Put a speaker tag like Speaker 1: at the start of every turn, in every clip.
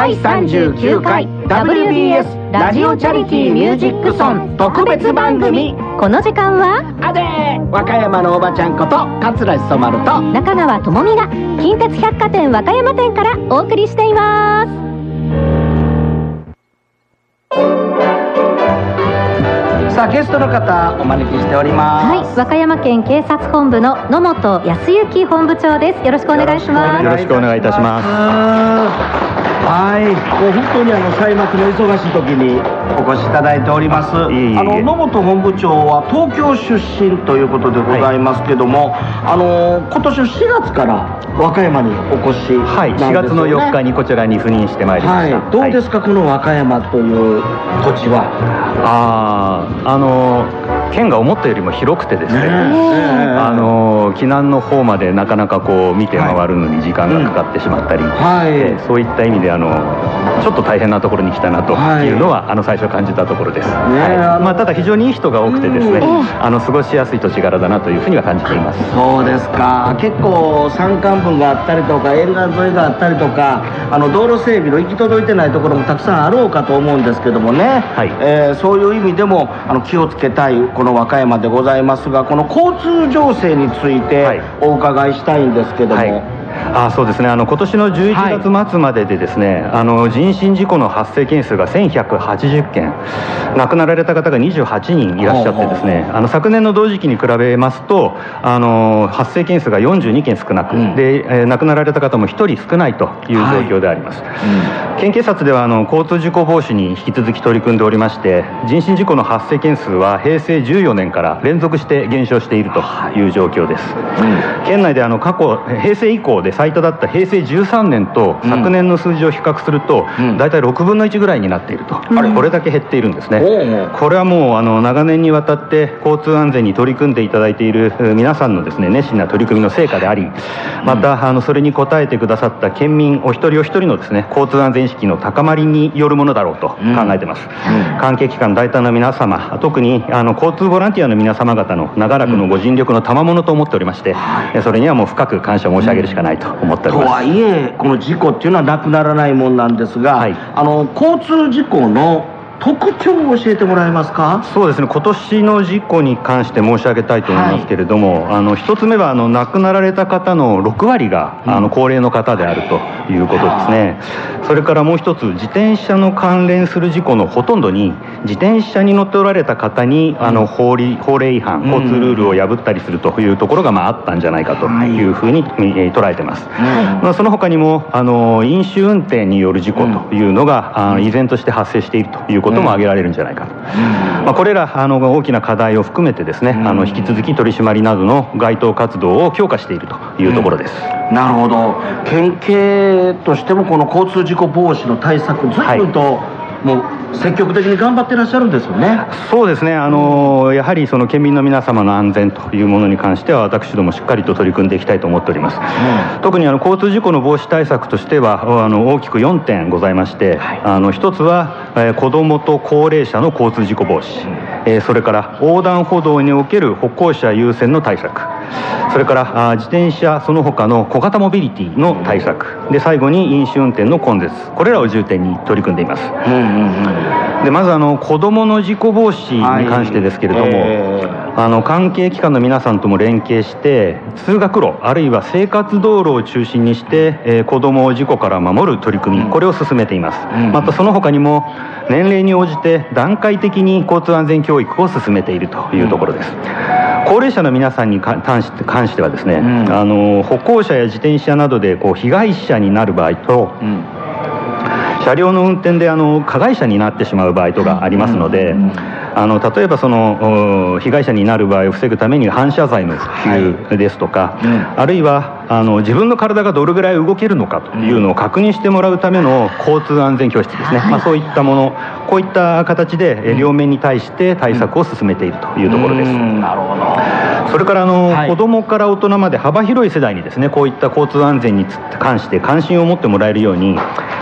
Speaker 1: 第39回 WBS ラジオチャリティーミュージックソン特別番組。
Speaker 2: この時間は
Speaker 1: あでー和歌山のおばちゃんこと桂染まると
Speaker 2: 中川智美が近鉄百貨店和歌山店からお送りしています。
Speaker 1: さあゲストの方お招きしております。
Speaker 2: はい、和歌山県警察本部の野本康之本部長です。よろしくお願いします。
Speaker 3: よろしくお願いいたします。
Speaker 1: はい、もう本当に歳末の忙しい時にお越しいただいております。野本本部長は東京出身ということでございますけども、今年4月から和歌山にお越しなんですよね。
Speaker 3: はい、4月の4日にこちらに赴任してまいりました。
Speaker 1: どうですか、この和歌山という土地は。
Speaker 3: 県が思ったよりも広くてですね、紀南の方までなかなかこう見て回るのに時間がかかってしまったり、そういった意味でちょっと大変なところに来たなというのは最初感じたところです。ただ非常にいい人が多くてですね、過ごしやすい土地柄だなというふうには感じています。
Speaker 1: そうですか。結構山間部があったりとか沿岸沿いがあったりとか道路整備の行き届いてないところもたくさんあろうかと思うんですけどもね、そういう意味でも気をつけたいこの和歌山でございますが、この交通情勢についてお伺いしたいんですけども。
Speaker 3: そうですね、今年の11月末まででですね、人身事故の発生件数が1180件、亡くなられた方が28人いらっしゃってですね、昨年の同時期に比べますと発生件数が42件少なく、で、亡くなられた方も1人少ないという状況であります。県警察では交通事故防止に引き続き取り組んでおりまして、人身事故の発生件数は平成14年から連続して減少しているという状況です。県内で過去平成以降で最多だった平成13年と昨年の数字を比較すると大体6分の1ぐらいになっていると、これだけ減っているんですね。これはもう長年にわたって交通安全に取り組んでいただいている皆さんのですね熱心な取り組みの成果であり、またそれに応えてくださった県民お一人お一人のですね交通安全意識の高まりによるものだろうと考えています。関係機関大体の皆様、特に交通ボランティアの皆様方の長らくのご尽力の賜物と思っておりまして、それにはもう深く感謝申し上げるしかないと思っております。
Speaker 1: とはいえこの事故っていうのはなくならないもんなんですが、交通事故の特徴を教えてもらえますか。
Speaker 3: そうですね、今年の事故に関して申し上げたいと思いますけれども、一つ目は亡くなられた方の6割が高齢の方であるということですね。それからもう一つ、自転車の関連する事故のほとんどに自転車に乗っておられた方に法令違反、交通ルールを破ったりするというところがあったんじゃないかというふうに捉えてます。その他にも飲酒運転による事故というのが依然として発生しているということも挙げられるんじゃないかと。これら大きな課題を含めてですね、引き続き取り締まりなどの該当活動を強化しているというところです。
Speaker 1: なるほど。県警としてもこの交通事故防止の対策ずいぶんと、もう積極的に頑張ってらっしゃるんですよね。
Speaker 3: そうですね、やはりその県民の皆様の安全というものに関しては私どもしっかりと取り組んでいきたいと思っております。特に交通事故の防止対策としては大きく4点ございまして、一つは子どもと高齢者の交通事故防止、それから横断歩道における歩行者優先の対策、それから自転車その他の小型モビリティの対策で、最後に飲酒運転の根絶、これらを重点に取り組んでいます。でまず子どもの事故防止に関してですけれども、関係機関の皆さんとも連携して通学路あるいは生活道路を中心にして、子どもを事故から守る取り組み、これを進めています。またその他にも年齢に応じて段階的に交通安全教育を進めているというところです。高齢者の皆さんに関してはですね、歩行者や自転車などで被害者になる場合と、車両の運転で加害者になってしまう場合とかありますので、例えばその被害者になる場合を防ぐために反射材の普及ですとか、あるいは自分の体がどれぐらい動けるのかというのを確認してもらうための交通安全教室ですね、そういったもの、こういった形で両面に対して対策を進めているというところです。
Speaker 1: なるほど。
Speaker 3: それから子どもから大人まで幅広い世代にですね、こういった交通安全に関して関心を持ってもらえるように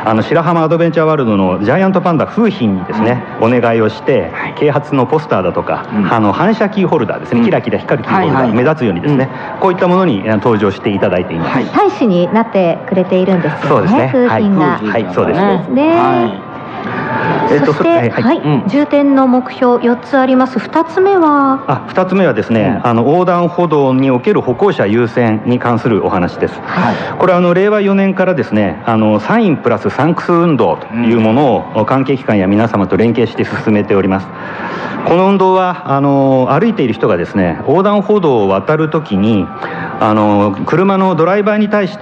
Speaker 3: 白浜アドベンチャーワールドのジャイアントパンダ楓浜にですね、お願いをして、啓発のポスターだとか、反射キーホルダーですね、キラキラ光るキーホルダー、目立つようにですね、こういったものに登場していただいています。
Speaker 2: 大使になってくれているんですよね。
Speaker 3: そうですね。
Speaker 2: 楓浜が。
Speaker 3: はい、そうです
Speaker 2: ね。そして、重点の目標4つあります。2つ目は
Speaker 3: 2つ目はですね、横断歩道における歩行者優先に関するお話です。これは令和4年からですね、サインプラスサンクス運動というものを関係機関や皆様と連携して進めております。この運動は歩いている人がですね、横断歩道を渡るときに車のドライバーに対して、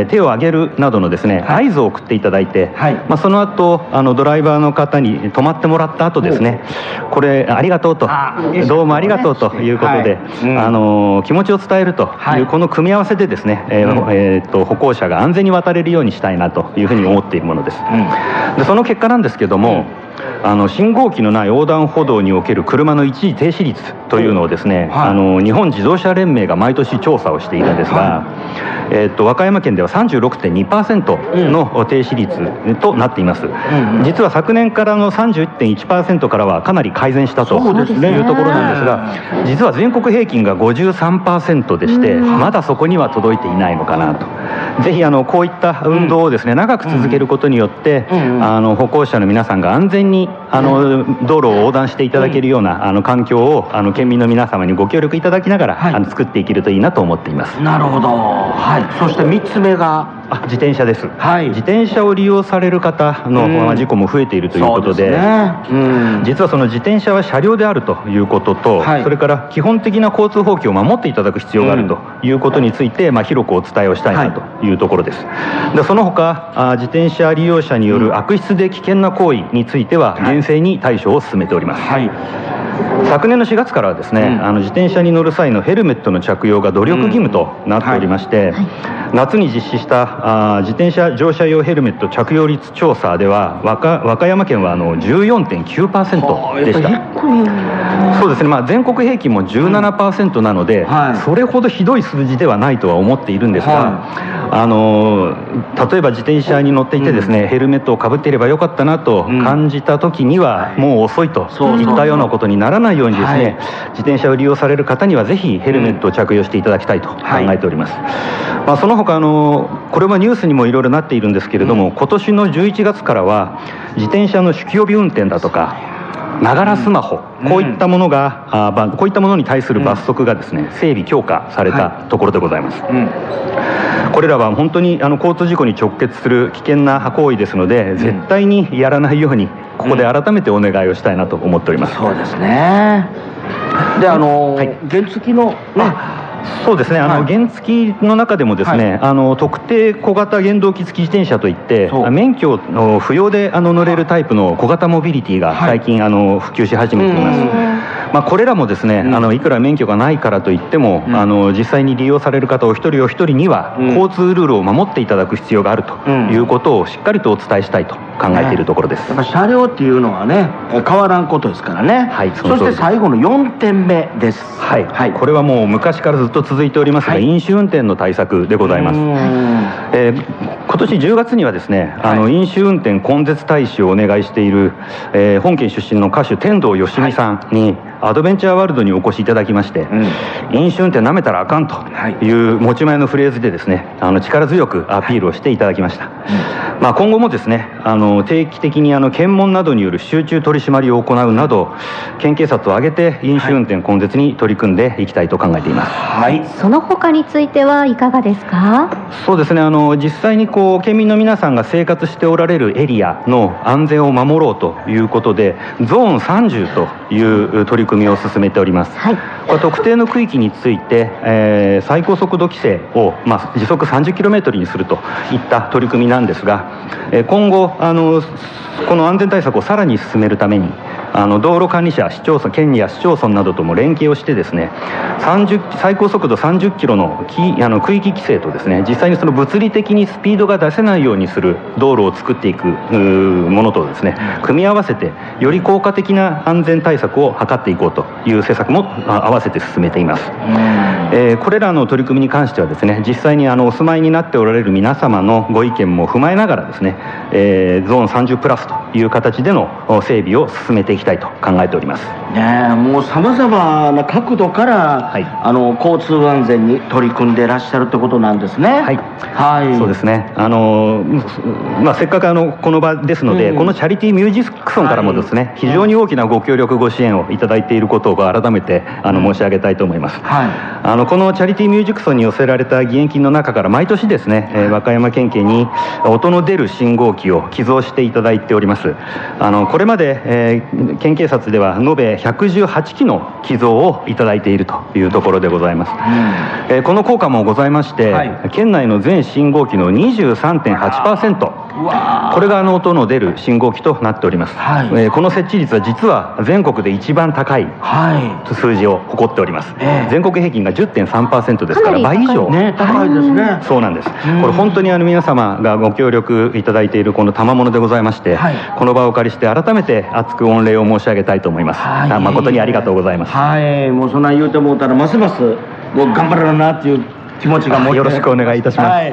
Speaker 3: 手を挙げるなどのですね、合図を送っていただいて、その後ドライバーの方に止まってもらった後ですね、これありがとうと、どうもありがとうということで、気持ちを伝えるというこの組み合わせでですね、歩行者が安全に渡れるようにしたいなというふうに思っているものです。でその結果なんですけども、信号機のない横断歩道における車の一時停止率というのをですね、日本自動車連盟が毎年調査をしているんですが、和歌山県では 36.2% の停止率となっています。実は昨年からの 31.1% からはかなり改善したというところなんですが、実は全国平均が 53% でして、まだそこには届いていないのかなと。ぜひこういった運動をですね、長く続けることによって、歩行者の皆さんが安全に道路を横断していただけるような環境を県民の皆様にご協力いただきながら、作っていけるといいなと思っています。
Speaker 1: なるほど。そして3つ目が
Speaker 3: 自転車です。自転車を利用される方の事故も増えているということで、実はその自転車は車両であるということと、それから基本的な交通法規を守っていただく必要があるということについて、広くお伝えをしたいなというところです。でその他、自転車利用者による悪質で危険な行為については厳正に対処を進めております。昨年の4月からはですね、自転車に乗る際のヘルメットの着用が努力義務となっておりまして、夏に実施した自転車乗車用ヘルメット着用率調査では和歌山県は14.9% でした。そうですね、全国平均も 17% なので、それほどひどい数字ではないとは思っているんですが、例えば自転車に乗っていてですね、ヘルメットをかぶっていればよかったなと感じた時にはもう遅いといったようなことにならないようにですね、自転車を利用される方にはぜひヘルメットを着用していただきたいと考えております。その他これはニュースにもいろいろなっているんですけれども、今年の11月からは自転車の酒気帯び運転だとかながらスマホ、こういったものに対する罰則がですね、整備強化されたところでございます。これらは本当に交通事故に直結する危険な行為ですので、絶対にやらないようにここで改めてお願いをしたいなと思っております。
Speaker 1: そうですね。で原付の
Speaker 3: そうですね、原付の中でもですね、特定小型原動機付き自転車といって、免許の不要で乗れるタイプの小型モビリティが最近普及し始めています。これらもですね、いくら免許がないからといっても、実際に利用される方お一人お一人には交通ルールを守っていただく必要があるということをしっかりとお伝えしたいと考えているところです。
Speaker 1: やっぱ車両っていうのはね、変わらんことですからね。そして最後の4点目です。
Speaker 3: これはもう昔からずっと続いておりますが、飲酒運転の対策でございます。今年10月にはですね、飲酒運転根絶対止をお願いしている、本県出身の歌手天童よしみさんにアドベンチャーワールドにお越しいただきまして、飲酒運転なめたらあかんという持ち前のフレーズでですね、力強くアピールをしていただきました。今後もですね、定期的に検問などによる集中取り締まりを行うなど、県警察を挙げて飲酒運転根絶に取り組んでいきたいと考えています。
Speaker 2: その他についてはいかがですか？
Speaker 3: そうですね、実際に県民の皆さんが生活しておられるエリアの安全を守ろうということで、ゾーン30という取り組みを進めております。これ特定の区域について、最高速度規制を、時速 30km にするといった取り組みなんですが、今後この安全対策をさらに進めるために道路管理者、市町村、県や市町村などとも連携をしてですね、最高速度30キロの区域規制とですね、実際にその物理的にスピードが出せないようにする道路を作っていくものとですね、組み合わせてより効果的な安全対策を図っていこうという施策も合わせて進めています。 これらの取り組みに関してはですね、実際にお住まいになっておられる皆様のご意見も踏まえながらですね、ゾーン30プラスという形での整備を進めていきたいと考えております。
Speaker 1: もうさまざまな角度から、交通安全に取り組んでいらっしゃるということなんですね。
Speaker 3: そうですね。せっかくこの場ですので、このチャリティーミュージックソンからもですね、非常に大きなご協力ご支援をいただいていることを改めて申し上げたいと思います。このチャリティーミュージックソンに寄せられた義援金の中から毎年ですね、和歌山県警に音の出る信号機を寄贈していただいております。これまで、県警察では延べ118機の寄贈をいただいているというところでございます。この効果もございまして、県内の全信号機の 23.8%、これが音の出る信号機となっております。この設置率は実は全国で一番高い数字を誇っております。全国平均が 10.3% ですから倍以上
Speaker 1: 高いですね。
Speaker 3: そうなんです。これ本当に皆様がご協力いただいているこの賜物でございまして、この場をお借りして改めて厚く御礼を申し上げたいと思います。誠にありがとうございます。
Speaker 1: もうそんな言うてもうたらますます頑張れるなっていう気持ちが
Speaker 3: よろしくお願いいたします。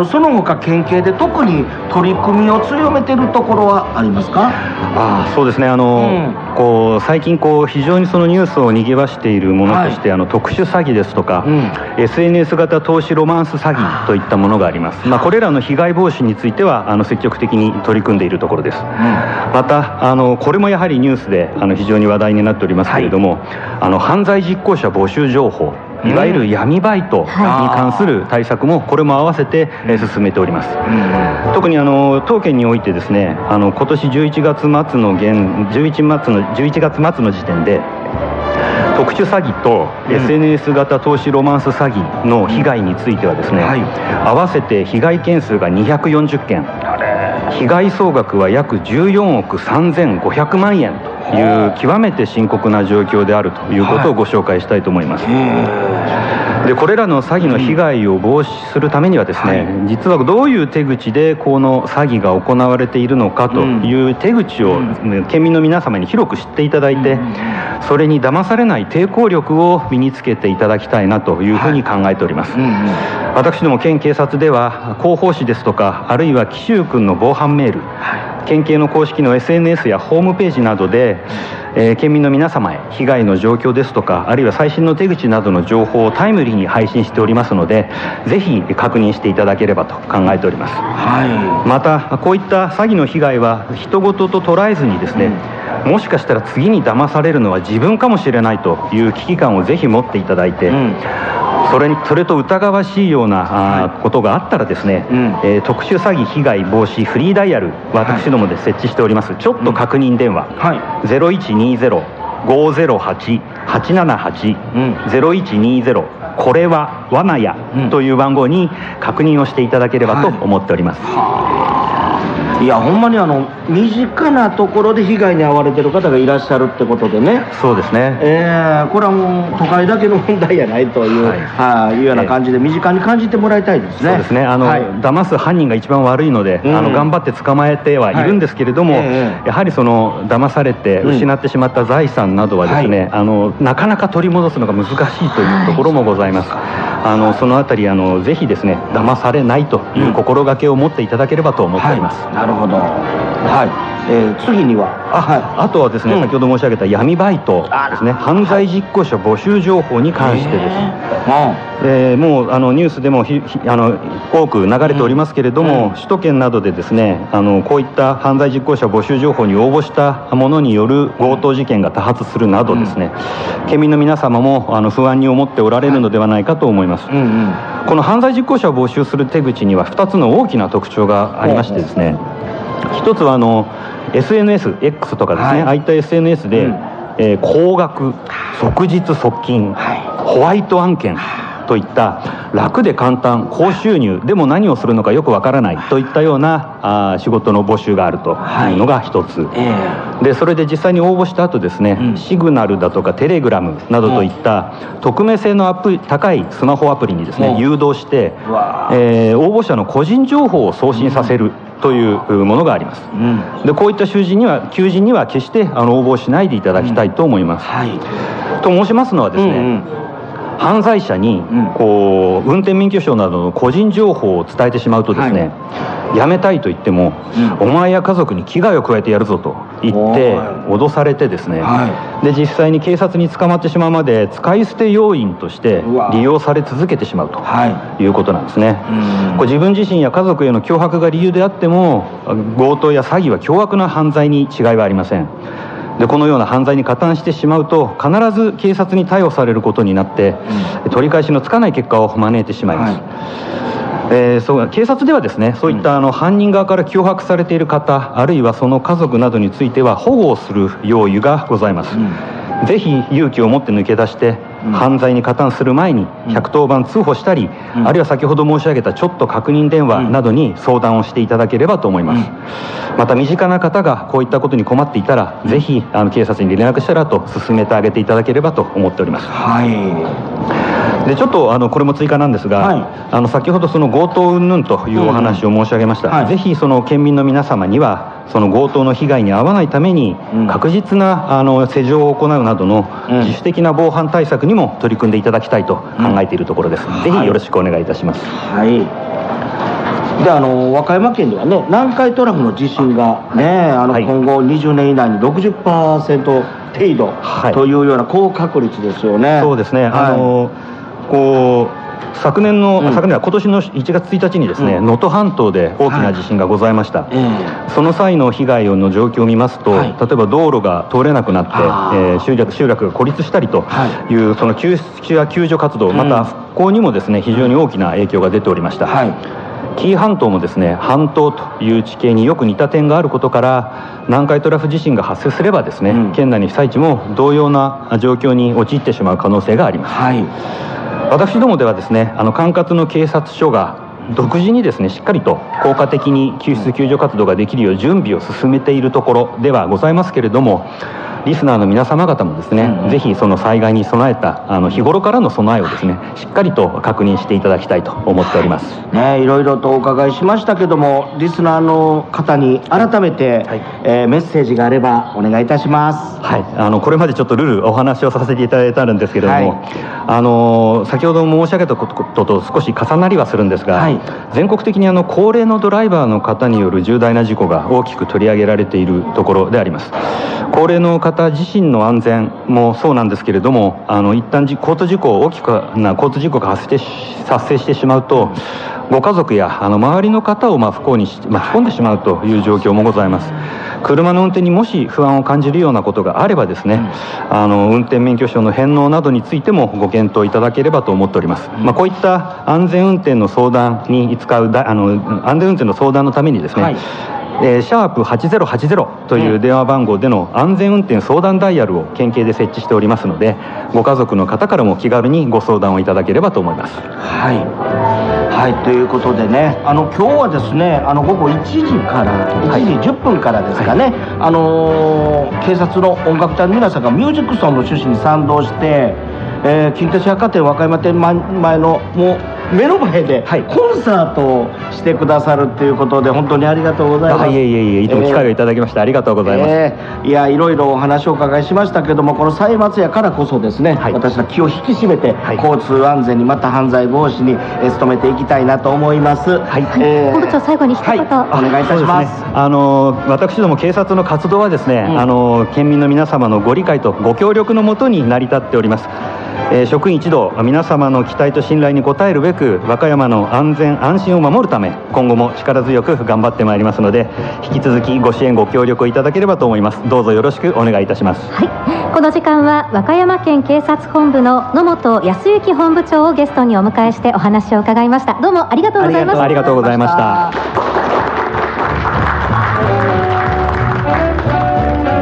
Speaker 1: その他県警で特に取り組みを強めているところはありますか？
Speaker 3: そうですね。最近非常にそのニュースを賑わしているものとして、特殊詐欺ですとか、SNS 型投資ロマンス詐欺といったものがあります。これらの被害防止については積極的に取り組んでいるところです。またこれもやはりニュースで非常に話題になっておりますけれども、犯罪実行者募集情報、いわゆる闇バイトに関する対策もこれも合わせて進めております。特に当県においてですね、今年11月末の時点で特殊詐欺と SNS 型投資ロマンス詐欺の被害についてはですね、合わせて被害件数が240件、被害総額は約14億3500万円という極めて深刻な状況であるということをご紹介したいと思います。でこれらの詐欺の被害を防止するためにはですね、実はどういう手口でこの詐欺が行われているのかという手口を県民の皆様に広く知っていただいて、それに騙されない抵抗力を身につけていただきたいなというふうに考えております。私ども県警察では広報誌ですとか、あるいは紀州君の防犯メール、県警の公式の SNS やホームページなどで県民の皆様へ被害の状況ですとか、あるいは最新の手口などの情報をタイムリーに配信しておりますので、ぜひ確認していただければと考えております。またこういった詐欺の被害は人事と捉えずにですね、もしかしたら次に騙されるのは自分かもしれないという危機感をぜひ持っていただいて、それと疑わしいようなことがあったらですね、特殊詐欺被害防止フリーダイヤル、私どもで設置しております。ちょっと確認電話、0120-508-878、0120これは罠やという番号に確認をしていただければと思っております。
Speaker 1: いやほんまに身近なところで被害に遭われてる方がいらっしゃるってことでね。
Speaker 3: そうですね。
Speaker 1: これはもう都会だけの問題じゃないという、いうような感じで身近に感じてもらいたいですね。
Speaker 3: そうですね。騙す犯人が一番悪いので、頑張って捕まえてはいるんですけれども、やはりその騙されて失ってしまった財産などはですね、なかなか取り戻すのが難しいというところもございます。そのあたりぜひですね、騙されないという心がけを持っていただければと思っております。
Speaker 1: なるほど。次には
Speaker 3: あとはですね、先ほど申し上げた闇バイトですね、犯罪実行者募集情報に関してです。もうニュースでも多く流れておりますけれども、首都圏などでですね、こういった犯罪実行者募集情報に応募したものによる強盗事件が多発するなどですね、県民の皆様も不安に思っておられるのではないかと思います。この犯罪実行者を募集する手口には2つの大きな特徴がありましてですね、一つはSNS、X とかですね、ああいった SNS で、高額、即日即金、ホワイト案件といった楽で簡単、高収入でも何をするのかよくわからないといったような仕事の募集があるというのが一つ、でそれで実際に応募した後ですね、シグナルだとかテレグラムなどといった匿名性の高いスマホアプリにですね誘導して、応募者の個人情報を送信させるというものがあります。でこういった求人には決して応募しないでいただきたいと思います。と申しますのはですね、 犯罪者にこう運転免許証などの個人情報を伝えてしまうとですね、やめたいと言っても、お前や家族に危害を加えてやるぞと言って脅されてですね、で実際に警察に捕まってしまうまで使い捨て要員として利用され続けてしまうということなんですね。これ自分自身や家族への脅迫が理由であっても、強盗や詐欺は凶悪な犯罪に違いはありません。でこのような犯罪に加担してしまうと、必ず警察に逮捕されることになって、取り返しのつかない結果を招いてしまいます。警察ではですね、そういった犯人側から脅迫されている方、あるいはその家族などについては保護をする用意がございます。ぜひ勇気を持って抜け出して、犯罪に加担する前に110番通報したり、あるいは先ほど申し上げたちょっと確認電話などに相談をしていただければと思います。また身近な方がこういったことに困っていたら、ぜひ警察に連絡したらと進めてあげていただければと思っております。でちょっとこれも追加なんですが、先ほどその強盗云々というお話を申し上げました。ぜひその県民の皆様にはその強盗の被害に遭わないために、確実な施錠を行うなどの自主的な防犯対策にも取り組んでいただきたいと考えているところです。ぜひよろしくお願いいたします。
Speaker 1: で和歌山県ではね、南海トラフの地震がね、今後20年以内に 60% 程度というような高確率ですよね。
Speaker 3: そうですね。昨年は今年の1月1日にですね、能登半島で大きな地震がございました。その際の被害の状況を見ますと、例えば道路が通れなくなって、集落が孤立したりという、その救出や救助活動、また復興にもですね、非常に大きな影響が出ておりました。紀伊半島もですね、半島という地形によく似た点があることから、南海トラフ地震が発生すればですね、県内の被災地も同様な状況に陥ってしまう可能性があります。私どもではですね、管轄の警察署が独自にですね、しっかりと効果的に救出救助活動ができるよう準備を進めているところではございますけれども、リスナーの皆様方もですね、ぜひその災害に備えた日頃からの備えをですね、しっかりと確認していただきたいと思っております。
Speaker 1: いろいろとお伺いしましたけども、リスナーの方に改めて、メッセージがあればお願いいたします。
Speaker 3: これまでちょっとルールお話をさせていただいたんですけれども、先ほど申し上げたことと少し重なりはするんですが、全国的に高齢のドライバーの方による重大な事故が大きく取り上げられているところであります。高齢の方自身の安全もそうなんですけれども、一旦大きな交通事故が発生してしまうと、ご家族や周りの方を不幸に巻き込んでしまうという状況もございます。車の運転にもし不安を感じるようなことがあればですね、運転免許証の返納などについてもご検討いただければと思っております。こういった安全運転の相談に使う安全運転の相談のためにですね、#8080 という電話番号での安全運転相談ダイヤルを県警で設置しておりますので、ご家族の方からも気軽にご相談をいただければと思います。
Speaker 1: ということでね、今日はですね、午後1時から1時10分からですかね、警察の音楽隊の皆さんがミュージックソンの趣旨に賛同して、近鉄百貨店和歌山店前のもう目の前でコンサートをしてくださるっていうことで、本当にありがとうございます。
Speaker 3: いつも機会をいただきましてありがとうございます。
Speaker 1: いろいろお話をお伺いしましたけども、この歳末やからこそですね、私は気を引き締めて、交通安全にまた犯罪防止に努めていきたいなと思います。
Speaker 2: 本部長、最後に一言
Speaker 1: お願いいたします。
Speaker 3: 私ども警察の活動はですね、県民の皆様のご理解とご協力のもとに成り立っております。職員一同皆様の期待と信頼に応えるべく、和歌山の安全安心を守るため、今後も力強く頑張ってまいりますので、引き続きご支援ご協力をいただければと思います。どうぞよろしくお願いいたします。
Speaker 2: この時間は和歌山県警察本部の野本康之本部長をゲストにお迎えしてお話を伺いました。どうもありがとうございました。
Speaker 3: ありがとうございました。